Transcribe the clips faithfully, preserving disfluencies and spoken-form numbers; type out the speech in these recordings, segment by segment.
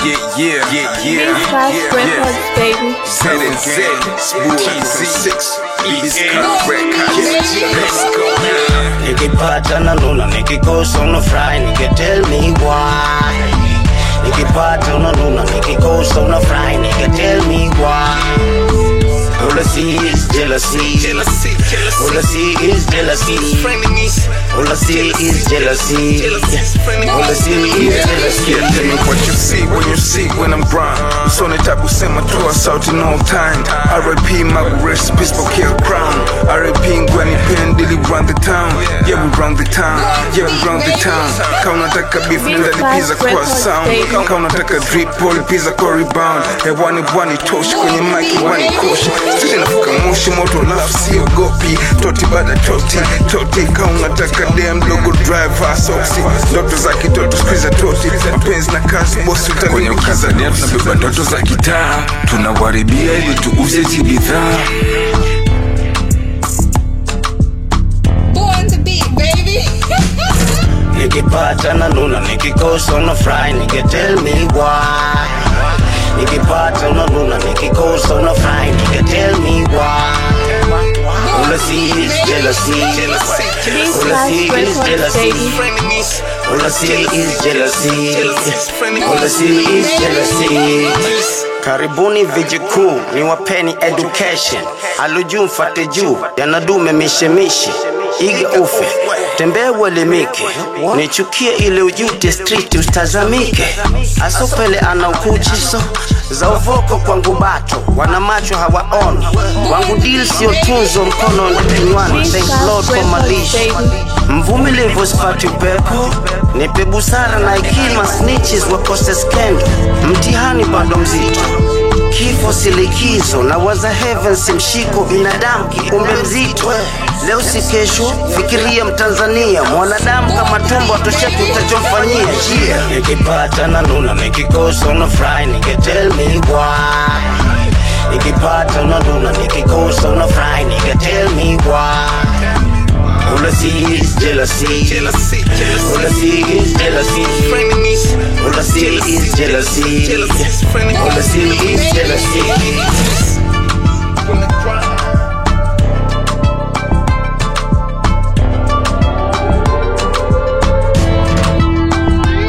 yeah, yeah, yeah, yeah. Beast Class Records, baby. Z and Z, Smooth T six, Beast Class Records. Let's go now. Nikipata na nuna, nikikosa unafurahi, nigga tell me why. Nikipata na nuna, nikikosa unafurahi, nigga tell me why. All I see is jealousy. Jealousy, jealousy. All I see is jealousy. All I see is jealousy. All I see is jealousy. Yeah, tell me what you see when you see when I'm grind. Usone tabu sema toa sauti no time. R I P Magu rest peace for kill crown. R I P Ngwani Pen Dili run the town. Yeah we run the town. Yeah we run the town. Kauna taka beef nenda lipiza kwa sound. Kauna taka drip pole pizza kwa rebound. Hewani bwani toshi kwenye mic wani koshi. Sisi nafuka moshi moto lafu siyo gopi. Toti bada toti toti. Kauna taka damn logo driver soksi. Ndoto za kitoto squeeze toti. Mapenzi na kazi bosi utani. Kwenye ukazania tunabeba ndoto za kitaa. Tunawaribia ili tuuze hizi bidhaa. Born to beat, baby. Nikipata na nuna, nikikosa unafurahi, nigga tell me why. Nikipata na nuna, nikikosa unafurahi, nigga tell me why. All I see is jealousy. Beast All I Class see is Records, jealousy. baby. All I see is jealousy. All I see is jealousy. Karibuni vijikuu, ni wapeni education. Aluju mfate juu, yanadume mishemishe. Iga ufe, tembea uelimike. Nichukie ile ujute street ustazamike. Asopele ana ukuchiso za uvoko kwangu bato. Wana macho hawaoni. Wangu deal sio tunzo mkono ndinywani. Thank Lord for malisho. Mvumilivu sipati upepo. Nipe busara na hekima snitches wakose skendo. Mtihani bado mzito. Kifo silikizo na waza heaven simshiko binadamu kiumbe mzito. Leo si kesho, fikiria Mtanzania. Mwanadamu kama tumbo atosheki utachomfanyia. Yeah. Nikipata na nuna, nikikosa unafurahi, nigga tell me why. Nikipata na nuna, nikikosa unafurahi, nigga tell me why. All I see is jealousy. Jealousy, jealousy. All I see is jealousy. All I see is jealousy. All I see is jealousy.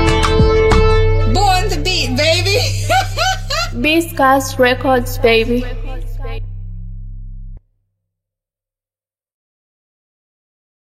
Born to beat, baby. Beast Class Records, baby.